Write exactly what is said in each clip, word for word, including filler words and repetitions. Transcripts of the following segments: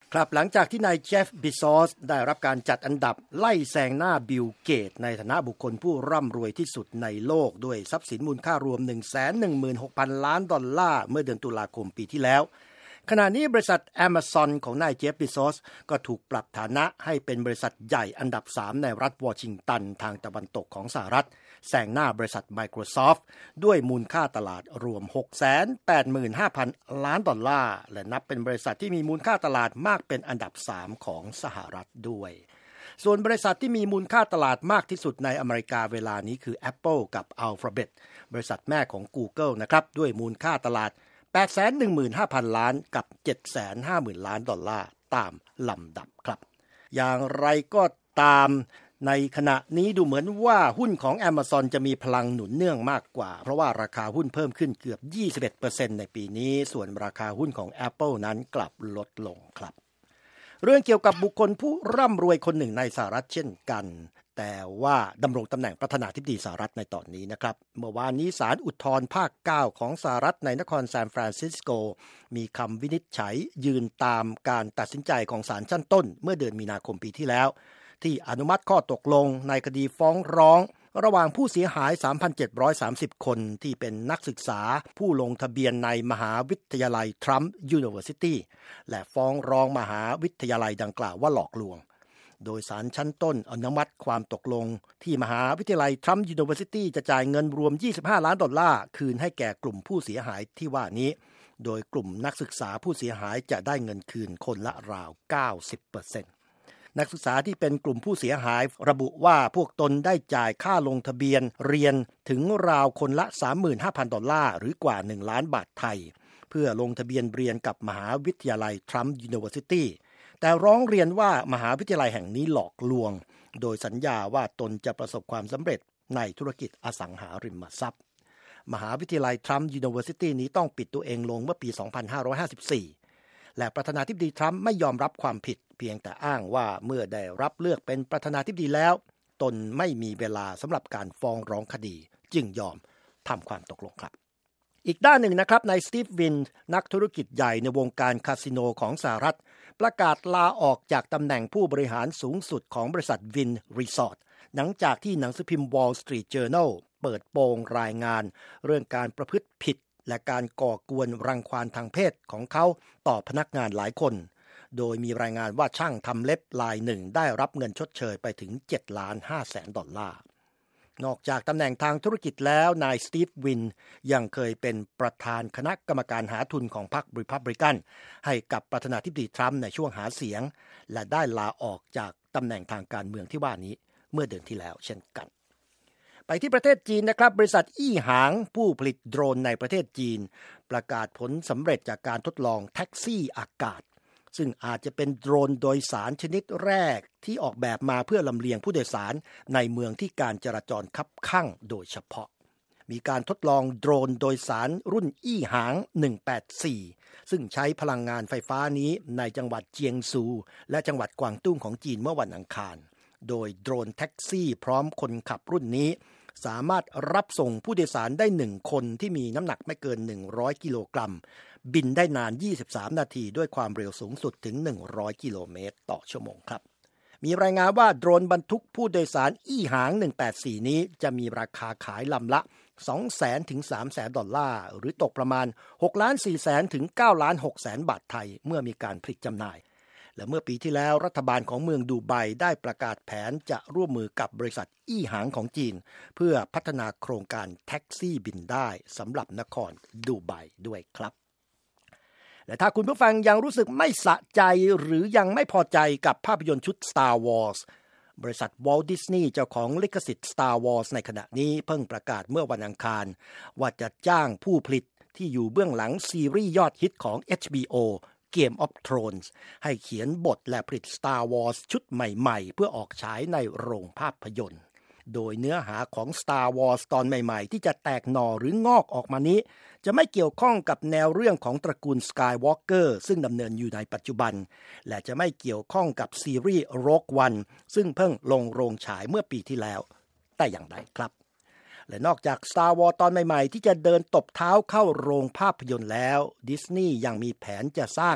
ครับหลังจากที่นายเจฟฟ์ บีซอสได้รับการจัดอันดับไล่แซงหน้าบิลเกตในฐานะบุคคลผู้ร่ำรวยที่สุดในโลกด้วยทรัพย์สินมูลค่ารวม หนึ่งแสนหนึ่งหมื่นหกพัน ล้านดอลลาร์เมื่อเดือนตุลาคมปีที่แล้วขณะนี้บริษัท Amazon ของนายเจฟฟ์ บีซอสก็ถูกปรับฐานะให้เป็นบริษัทใหญ่อันดับสามในรัฐวอชิงตันทางตะวันตกของสหรัฐแซงหน้าบริษัท Microsoft ด้วยมูลค่าตลาดรวม หกแสนแปดหมื่นห้าพัน ล้านดอลลาร์และนับเป็นบริษัทที่มีมูลค่าตลาดมากเป็นอันดับสามของสหรัฐด้วยส่วนบริษัทที่มีมูลค่าตลาดมากที่สุดในอเมริกาเวลานี้คือ Apple กับ Alphabet บริษัทแม่ของ Google นะครับด้วยมูลค่าตลาดแปดแสนหนึ่งหมื่นห้าพัน ล้านกับ เจ็ดแสนห้าหมื่น ล้านดอลลาร์ตามลำดับครับอย่างไรก็ตามในขณะนี้ดูเหมือนว่าหุ้นของ Amazon จะมีพลังหนุนเนื่องมากกว่าเพราะว่าราคาหุ้นเพิ่มขึ้นเกือบ ยี่สิบเอ็ดเปอร์เซ็นต์ ในปีนี้ส่วนราคาหุ้นของ Apple นั้นกลับลดลงครับเรื่องเกี่ยวกับบุคคลผู้ร่ำรวยคนหนึ่งในสหรัฐเช่นกันแต่ว่าดำรงตำแหน่งประธานาธิบดีสหรัฐในตอนนี้นะครับเมื่อวานนี้ศาลอุทธรณ์ภาคเก้าของสหรัฐในนครซานฟรานซิสโกมีคำวินิจฉัยยืนตามการตัดสินใจของศาลชั้นต้นเมื่อเดือนมีนาคมปีที่แล้วที่อนุมัติข้อตกลงในคดีฟ้องร้องระหว่างผู้เสียหาย สามพันเจ็ดร้อยสามสิบ คนที่เป็นนักศึกษาผู้ลงทะเบียนในมหาวิทยาลัยทรัมป์ยูนิเวอร์ซิตี้และฟ้องร้องมหาวิทยาลัยดังกล่าวว่าหลอกลวงโดยศาลชั้นต้นอนุมัติความตกลงที่มหาวิทยาลัยทรัมป์ยูนิเวอร์ซิตี้จะจ่ายเงินรวมยี่สิบห้าล้านดอลลาร์คืนให้แก่กลุ่มผู้เสียหายที่ว่านี้โดยกลุ่มนักศึกษาผู้เสียหายจะได้เงินคืนคนละราว เก้าสิบเปอร์เซ็นต์นักศึกษาที่เป็นกลุ่มผู้เสียหายระบุว่าพวกตนได้จ่ายค่าลงทะเบียนเรียนถึงราวคนละ สามหมื่นห้าพัน ดอลลาร์หรือกว่าหนึ่งล้านบาทไทยเพื่อลงทะเบียนเรียนกับมหาวิทยาลัยทรัมป์ยูนิเวอร์ซิตี้แต่ร้องเรียนว่ามหาวิทยาลัยแห่งนี้หลอกลวงโดยสัญญาว่าตนจะประสบความสำเร็จในธุรกิจอสังหาริมทรัพย์มหาวิทยาลัยทรัมป์ยูนิเวอร์ซิตี้นี้ต้องปิดตัวเองลงเมื่อปี สองพันห้าร้อยห้าสิบสี่และประธานาธิบดีทรัมป์ไม่ยอมรับความผิดเพียงแต่อ้างว่าเมื่อได้รับเลือกเป็นประธานาธิบดีแล้วตนไม่มีเวลาสำหรับการฟ้องร้องคดีจึงยอมทำความตกลงครับอีกด้านหนึ่งนะครับนายสตีฟวินนักธุรกิจใหญ่ในวงการคาสิโนของสหรัฐประกาศลาออกจากตำแหน่งผู้บริหารสูงสุดของบริษัทวินรีสอร์ทหลังจากที่หนังสือพิมพ์ Wall Street Journal เปิดโปงรายงานเรื่องการประพฤติผิดและการก่อกวนรังควานทางเพศของเขาต่อพนักงานหลายคนโดยมีรายงานว่าช่างทำเล็บรายหนึ่งได้รับเงินชดเชยไปถึง เจ็ดล้านห้าแสน ดอลลาร์นอกจากตำแหน่งทางธุรกิจแล้วนายสตีฟวินยังเคยเป็นประธานคณะกรรมการหาทุนของพรรครีพับลิกันให้กับประธานาธิบดีทรัมป์ในช่วงหาเสียงและได้ลาออกจากตำแหน่งทางการเมืองที่ว่านี้เมื่อเดือนที่แล้วเช่นกันไปที่ประเทศจีนนะครับบริษัทอี้หางผู้ผลิตโดรนในประเทศจีนประกาศผลสำเร็จจากการทดลองแท็กซี่อากาศซึ่งอาจจะเป็นโดรนโดยสารชนิดแรกที่ออกแบบมาเพื่อลำเลียงผู้โดยสารในเมืองที่การจราจรคับคั่งโดยเฉพาะมีการทดลองโดรนโดยสารรุ่นอี้หางหนึ่งแปดสี่ซึ่งใช้พลังงานไฟฟ้านี้ในจังหวัดเจียงซูและจังหวัดกวางตุ้งของจีนเมื่อวันอังคารโดยโดรนแท็กซี่พร้อมคนขับรุ่นนี้สามารถรับส่งผู้โดยสารได้หนึ่งคนที่มีน้ำหนักไม่เกินหนึ่งร้อยกิโลกรัมบินได้นานยี่สิบสามนาทีด้วยความเร็วสูงสุดถึงหนึ่งร้อยกิโลเมตรต่อชั่วโมงครับมีรายงานว่าโดรนบรรทุกผู้โดยสารอี้หางหนึ่งแปดสี่นี้จะมีราคาขายลำละ สองแสน ถึง สามแสน ดอลลาร์หรือตกประมาณ หกล้านสี่แสน ถึง เก้าล้านหกแสน บาทไทยเมื่อมีการผลิตจำหน่ายและเมื่อปีที่แล้วรัฐบาลของเมืองดูไบได้ประกาศแผนจะร่วมมือกับบริษัทอี้หางของจีนเพื่อพัฒนาโครงการแท็กซี่บินได้สำหรับนครดูไบด้วยครับและถ้าคุณผู้ฟังยังรู้สึกไม่สะใจหรือยังไม่พอใจกับภาพยนตร์ชุด Star Wars บริษัท Walt Disney เจ้าของลิขสิทธิ์ Star Wars ในขณะนี้เพิ่งประกาศเมื่อวันอังคารว่าจะจ้างผู้ผลิตที่อยู่เบื้องหลังซีรีส์ยอดฮิตของ เอช บี โอ Game of Thrones ให้เขียนบทและผลิต Star Wars ชุดใหม่ๆเพื่อออกฉายในโรงภาพยนตร์โดยเนื้อหาของ Star Wars ตอนใหม่ๆที่จะแตกหน่อหรืองอกออกมานี้จะไม่เกี่ยวข้องกับแนวเรื่องของตระกูล Skywalker ซึ่งดำเนินอยู่ในปัจจุบันและจะไม่เกี่ยวข้องกับซีรีส์ Rogue One ซึ่งเพิ่งลงโรงฉายเมื่อปีที่แล้วแต่อย่างใดครับและนอกจาก Star Wars ตอนใหม่ๆที่จะเดินตบเท้าเข้าโรงภาพยนตร์แล้ว Disney ยังมีแผนจะสร้าง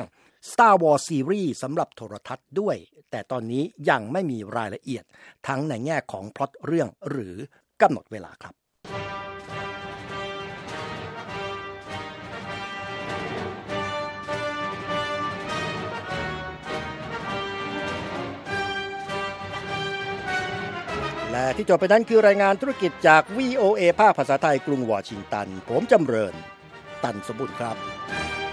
Star Wars Series สำหรับโทรทัศน์ด้วยแต่ตอนนี้ยังไม่มีรายละเอียดทั้งในแง่ของพล็อตเรื่องหรือกำหนดเวลาครับและที่จบไปนั้นคือรายงานธุรกิจจาก วี โอ เอ ภาคภาษาไทยกรุงวอชิงตันผมจำเริญตันสมบูรณ์ครับ